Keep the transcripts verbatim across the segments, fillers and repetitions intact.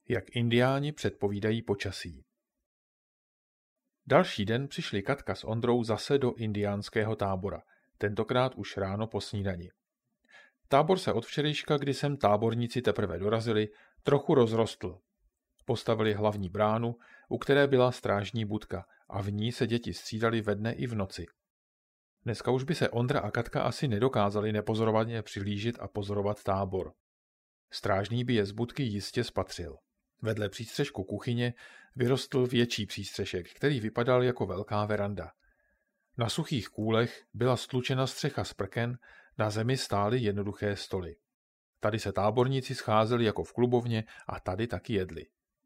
Jak indiáni předpovídají počasí. Další den přišli Katka s Ondrou zase do indiánského tábora, tentokrát už ráno po snídani. Tábor se od včerejška, kdy sem táborníci teprve dorazili, trochu rozrostl. Postavili hlavní bránu, u které byla strážní budka, a v ní se děti střídali ve dne i v noci. Dneska už by se Ondra a Katka asi nedokázali nepozorovaně přihlížet a pozorovat tábor. Strážný by je z budky jistě spatřil. Vedle přístřešku kuchyně vyrostl větší přístřešek, který vypadal jako velká veranda. Na suchých kůlech byla stlučena střecha z prken, na zemi stály jednoduché stoly. Tady se táborníci scházeli jako v klubovně a tady taky jedli.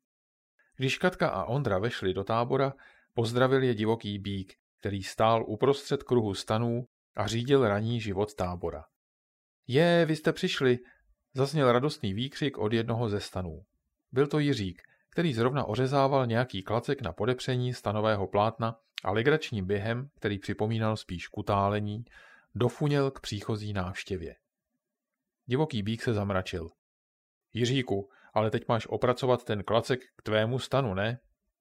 Když Katka a Ondra vešli do tábora, pozdravil je divoký býk, který stál uprostřed kruhu stanů a řídil ranní život tábora. Je, vy jste přišli, zazněl radostný výkřik od jednoho ze stanů. Byl to Jiřík, který zrovna ořezával nějaký klacek na podepření stanového plátna a legračním během, který připomínal spíš kutálení, dofuněl k příchozí návštěvě. Divoký býk se zamračil. Jiříku, ale teď máš opracovat ten klacek k tvému stanu, ne?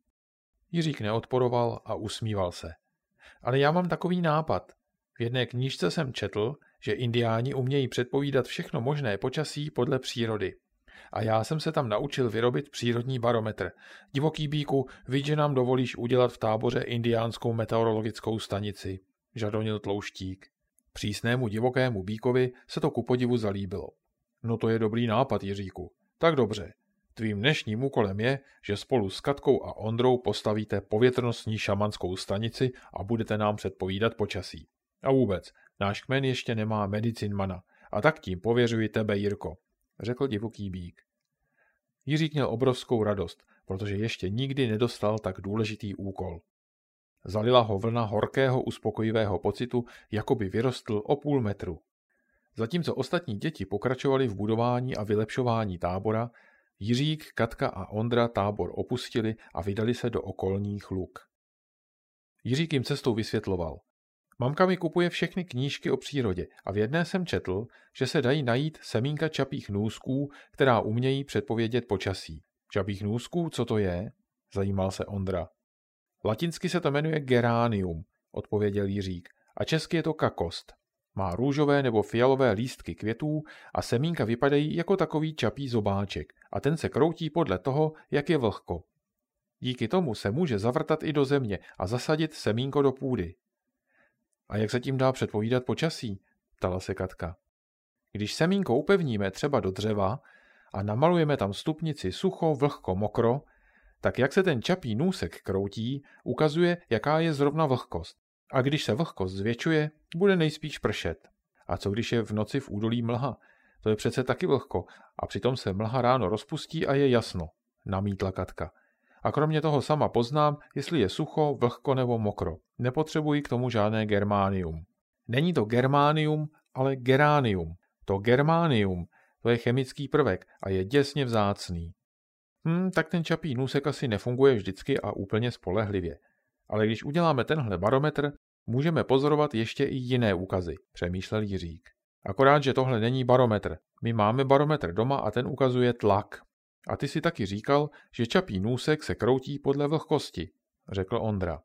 Jiřík neodporoval a usmíval se. Ale já mám takový nápad. V jedné knížce jsem četl, že indiáni umějí předpovídat všechno možné počasí podle přírody. A já jsem se tam naučil vyrobit přírodní barometr. Divoký býku, víš, že nám dovolíš udělat v táboře indiánskou meteorologickou stanici, žadonil Tlouštík. Přísnému divokému býkovi se to ku podivu zalíbilo. No to je dobrý nápad, Jiříku. Tak dobře. Tvým dnešním úkolem je, že spolu s Katkou a Ondrou postavíte povětrnostní šamanskou stanici a budete nám předpovídat počasí. A vůbec, náš kmen ještě nemá medicinmana, a tak tím pověřuji tebe, Jirko, řekl divoký býk. Jiřík měl obrovskou radost, protože ještě nikdy nedostal tak důležitý úkol. Zalila ho vlna horkého uspokojivého pocitu, jako by vyrostl o půl metru. Zatímco ostatní děti pokračovali v budování a vylepšování tábora, Jiřík, Katka a Ondra tábor opustili a vydali se do okolních luk. Jiřík jim cestou vysvětloval. Mamka mi kupuje všechny knížky o přírodě a v jedné jsem četl, že se dají najít semínka čapích nůzků, která umějí předpovědět počasí. Čapích nůzků, co to je? Zajímal se Ondra. Latinsky se to jmenuje geranium, odpověděl Jiřík, a česky je to kakost. Má růžové nebo fialové lístky květů a semínka vypadají jako takový čapí zobáček a ten se kroutí podle toho, jak je vlhko. Díky tomu se může zavrtat i do země a zasadit semínko do půdy. A jak se tím dá předpovídat počasí? Ptala se Katka. Když semínko upevníme třeba do dřeva a namalujeme tam stupnici sucho, vlhko, mokro, tak jak se ten čapí nůsek kroutí, ukazuje, jaká je zrovna vlhkost. A když se vlhkost zvětšuje, bude nejspíš pršet. A co když je v noci v údolí mlha? To je přece taky vlhko a přitom se mlha ráno rozpustí a je jasno, namítla Katka. A kromě toho sama poznám, jestli je sucho, vlhko nebo mokro. Nepotřebuji k tomu žádné germánium. Není to germánium, ale geránium. To germánium, to je chemický prvek a je děsně vzácný. Hm, tak ten čapí nůsek asi nefunguje vždycky a úplně spolehlivě. Ale když uděláme tenhle barometr, můžeme pozorovat ještě i jiné úkazy, přemýšlel Jiřík. Akorát, že tohle není barometr. My máme barometr doma a ten ukazuje tlak. A ty si taky říkal, že čapí nůsek se kroutí podle vlhkosti, řekl Ondra.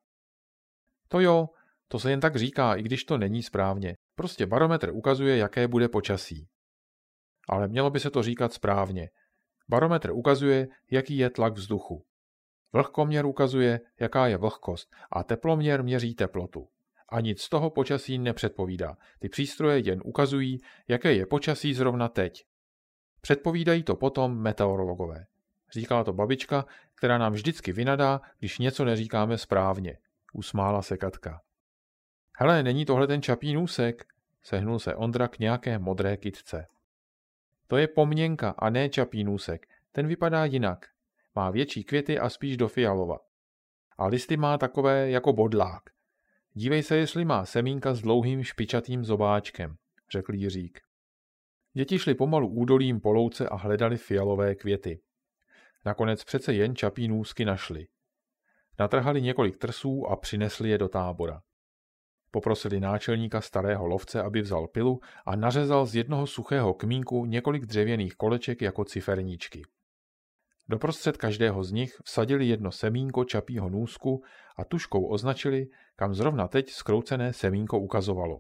To jo, to se jen tak říká, i když to není správně. Prostě barometr ukazuje, jaké bude počasí. Ale mělo by se to říkat správně. Barometr ukazuje, jaký je tlak vzduchu. Vlhkoměr ukazuje, jaká je vlhkost a teploměr měří teplotu. A nic z toho počasí nepředpovídá. Ty přístroje jen ukazují, jaké je počasí zrovna teď. Předpovídají to potom meteorologové. Říkala to babička, která nám vždycky vynadá, když něco neříkáme správně. Usmála se Katka. Hele, není tohle ten čapí nůsek? Sehnul se Ondra k nějaké modré kytce. To je pomněnka a ne čapí nůsek. Ten vypadá jinak. Má větší květy a spíš do fialova. A listy má takové jako bodlák. Dívej se, jestli má semínka s dlouhým špičatým zobáčkem, řekl Jiřík. Děti šly pomalu údolím po louce a hledali fialové květy. Nakonec přece jen čapí nůzky našli. Natrhali několik trsů a přinesli je do tábora. Poprosili náčelníka starého lovce, aby vzal pilu a nařezal z jednoho suchého kmínku několik dřevěných koleček jako ciferníčky. Doprostřed každého z nich vsadili jedno semínko čapího nůzku a tužkou označili, kam zrovna teď zkroucené semínko ukazovalo.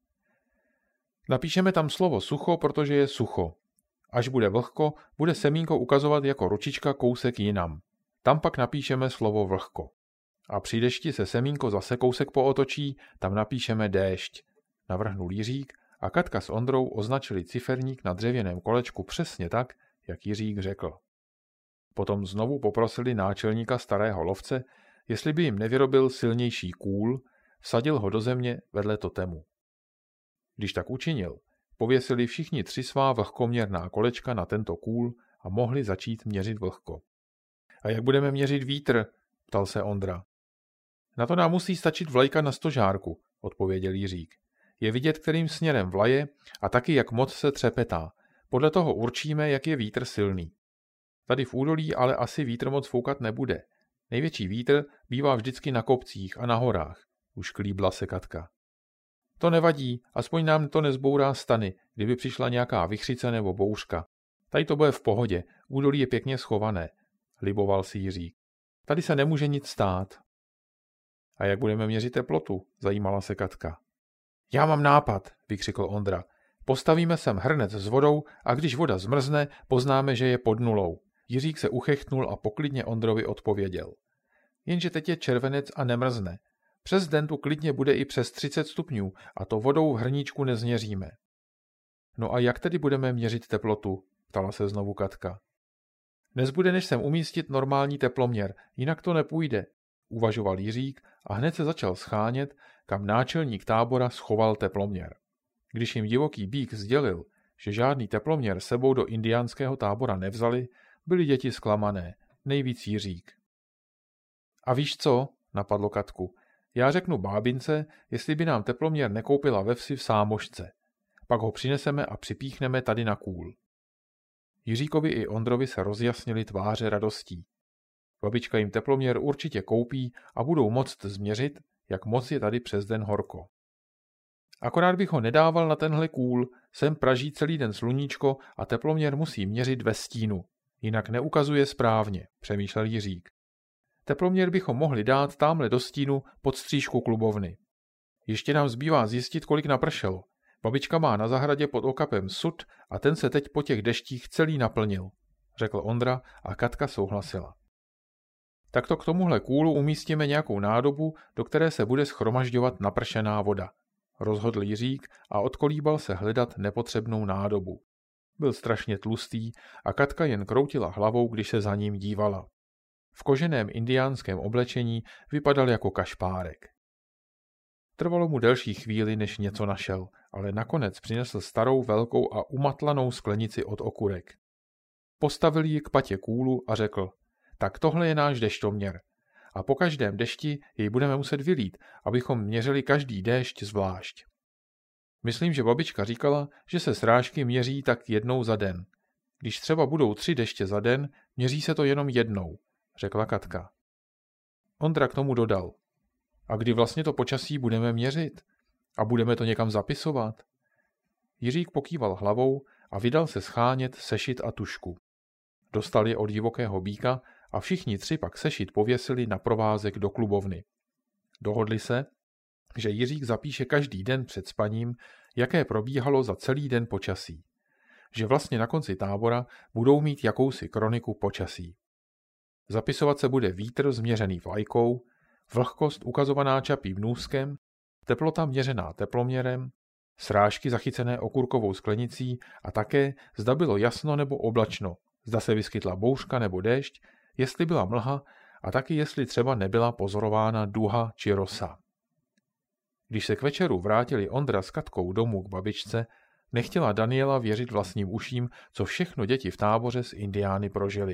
Napíšeme tam slovo sucho, protože je sucho. Až bude vlhko, bude semínko ukazovat jako ručička kousek jinam. Tam pak napíšeme slovo vlhko. A při dešti se semínko zase kousek pootočí, tam napíšeme déšť. Navrhnul Jiřík a Katka s Ondrou označili ciferník na dřevěném kolečku přesně tak, jak Jiřík řekl. Potom znovu poprosili náčelníka starého lovce, jestli by jim nevyrobil silnější kůl, vsadil ho do země vedle totemu. Když tak učinil, pověsili všichni tři svá vlhkoměrná kolečka na tento kůl a mohli začít měřit vlhko. A jak budeme měřit vítr? Ptal se Ondra. Na to nám musí stačit vlajka na stožárku, odpověděl Jiřík. Je vidět, kterým směrem vlaje a taky jak moc se třepetá. Podle toho určíme, jak je vítr silný. Tady v údolí ale asi vítr moc foukat nebude. Největší vítr bývá vždycky na kopcích a na horách, už klíbla se Katka. To nevadí, aspoň nám to nezbourá stany, kdyby přišla nějaká vichřice nebo bouřka. Tady to bude v pohodě, údolí je pěkně schované, liboval si Jiřík. Tady se nemůže nic stát. A jak budeme měřit teplotu? Zajímala se Katka. Já mám nápad, vykřikl Ondra. Postavíme sem hrnec s vodou a když voda zmrzne, poznáme, že je pod nulou. Jiřík se uchechtnul a poklidně Ondrovi odpověděl. Jenže teď je červenec a nemrzne. Přes den tu klidně bude i přes třicet stupňů a to vodou v hrníčku nezměříme. No a jak tedy budeme měřit teplotu? Ptala se znovu Katka. Nezbude než sem umístit normální teploměr, jinak to nepůjde, uvažoval Jiřík a hned se začal schánět, kam náčelník tábora schoval teploměr. Když jim divoký býk sdělil, že žádný teploměr sebou do indiánského tábora nevzali, byli děti zklamané, nejvíc Jiřík. A víš co, napadlo Katku, já řeknu bábince, jestli by nám teploměr nekoupila ve vsi v Sámošce. Pak ho přineseme a připíchneme tady na kůl. Jiříkovi i Ondrovi se rozjasnily tváře radostí. Babička jim teploměr určitě koupí a budou moct změřit, jak moc je tady přes den horko. Akorát bych ho nedával na tenhle kůl, sem praží celý den sluníčko a teploměr musí měřit ve stínu, jinak neukazuje správně, přemýšlel Jiřík. Teploměr bychom mohli dát támhle do stínu pod střížku klubovny. Ještě nám zbývá zjistit, kolik napršelo. Babička má na zahradě pod okapem sud a ten se teď po těch deštích celý naplnil, řekl Ondra a Katka souhlasila. Takto k tomuhle kůlu umístíme nějakou nádobu, do které se bude shromažďovat napršená voda, rozhodl Jiřík a odkolíbal se hledat nepotřebnou nádobu. Byl strašně tlustý a Katka jen kroutila hlavou, když se za ním dívala. V koženém indiánském oblečení vypadal jako kašpárek. Trvalo mu delší chvíli, než něco našel, ale nakonec přinesl starou velkou a umatlanou sklenici od okurek. Postavil ji k patě kůlu a řekl, tak tohle je náš deštoměr. A po každém dešti jej budeme muset vylít, abychom měřili každý déšť zvlášť. Myslím, že babička říkala, že se srážky měří tak jednou za den. Když třeba budou tři deště za den, měří se to jenom jednou, řekla Katka. Ondra k tomu dodal. A kdy vlastně to počasí budeme měřit? A budeme to někam zapisovat? Jiřík pokýval hlavou a vydal se schánět sešit a tušku. Dostal je od divokého býka a všichni tři pak sešit pověsili na provázek do klubovny. Dohodli se, že Jiřík zapíše každý den před spaním, jaké probíhalo za celý den počasí. Že vlastně na konci tábora budou mít jakousi kroniku počasí. Zapisovat se bude vítr změřený vlajkou, vlhkost ukazovaná čapím nůzkem, teplota měřená teploměrem, srážky zachycené okurkovou sklenicí a také, zda bylo jasno nebo oblačno, zda se vyskytla bouřka nebo déšť, jestli byla mlha a taky jestli třeba nebyla pozorována duha či rosa. Když se k večeru vrátili Ondra s Katkou domů k babičce, nechtěla Daniela věřit vlastním uším, co všechno děti v táboře s indiány prožili.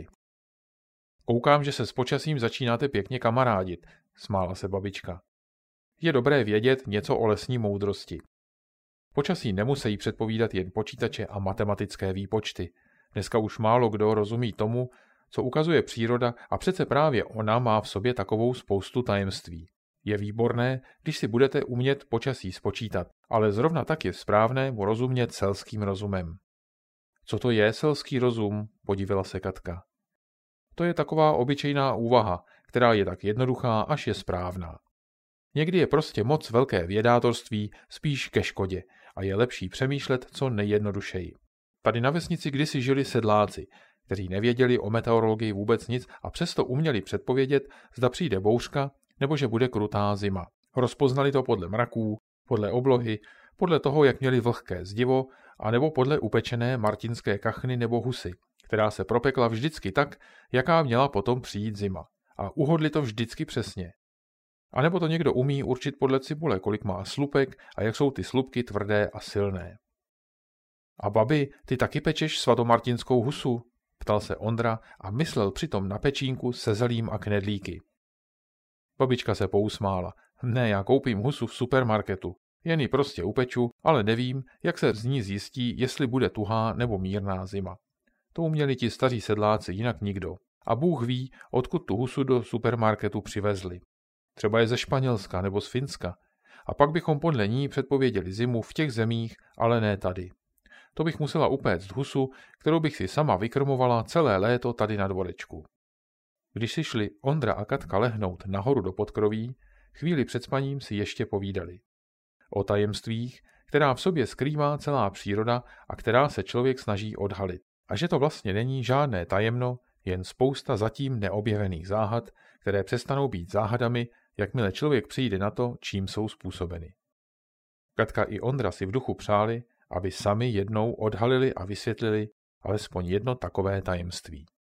Koukám, že se s počasím začínáte pěkně kamarádit, smála se babička. Je dobré vědět něco o lesní moudrosti. Počasí nemusí předpovídat jen počítače a matematické výpočty. Dneska už málo kdo rozumí tomu, co ukazuje příroda a přece právě ona má v sobě takovou spoustu tajemství. Je výborné, když si budete umět počasí spočítat, ale zrovna tak je správné mu rozumět selským rozumem. Co to je selský rozum? Podívila se Katka. To je taková obyčejná úvaha, která je tak jednoduchá, až je správná. Někdy je prostě moc velké vědátorství spíš ke škodě a je lepší přemýšlet co nejjednodušeji. Tady na vesnici kdysi žili sedláci, kteří nevěděli o meteorologii vůbec nic a přesto uměli předpovědět, zda přijde bouřka nebo že bude krutá zima. Rozpoznali to podle mraků, podle oblohy, podle toho, jak měli vlhké zdivo, anebo podle upečené martinské kachny nebo husy, která se propekla vždycky tak, jaká měla potom přijít zima. A uhodli to vždycky přesně. A nebo to někdo umí určit podle cibule, kolik má slupek a jak jsou ty slupky tvrdé a silné. A babi, ty taky pečeš svatomartinskou husu? Ptal se Ondra a myslel přitom na pečínku se zelím a knedlíky. Babička se pousmála. Ne, já koupím husu v supermarketu. Jen ji prostě upeču, ale nevím, jak se z ní zjistí, jestli bude tuhá nebo mírná zima. To uměli ti staří sedláci, jinak nikdo. A Bůh ví, odkud tu husu do supermarketu přivezli. Třeba je ze Španělska nebo z Finska. A pak bychom podle ní předpověděli zimu v těch zemích, ale ne tady. To bych musela upéct husu, kterou bych si sama vykrmovala celé léto tady na dvorečku. Když si šli Ondra a Katka lehnout nahoru do podkroví, chvíli před spaním si ještě povídali. O tajemstvích, která v sobě skrývá celá příroda a která se člověk snaží odhalit. A že to vlastně není žádné tajemno, jen spousta zatím neobjevených záhad, které přestanou být záhadami, jakmile člověk přijde na to, čím jsou způsobeny. Katka i Ondra si v duchu přáli, aby sami jednou odhalili a vysvětlili alespoň jedno takové tajemství.